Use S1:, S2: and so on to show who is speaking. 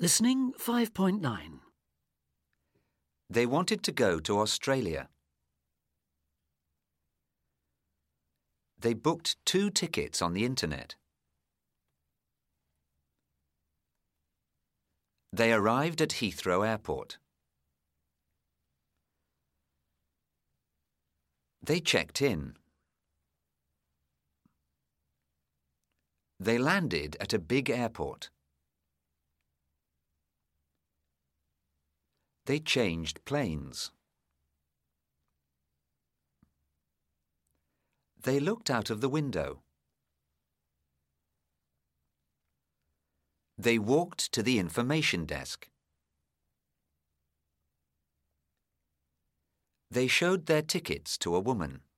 S1: Listening 5.9.
S2: They wanted to go to Australia. They booked 2 tickets on the internet. They arrived at Heathrow Airport. They checked in. They landed at a big airport. They changed planes. They looked out of the window. They walked to the information desk. They showed their tickets to a woman.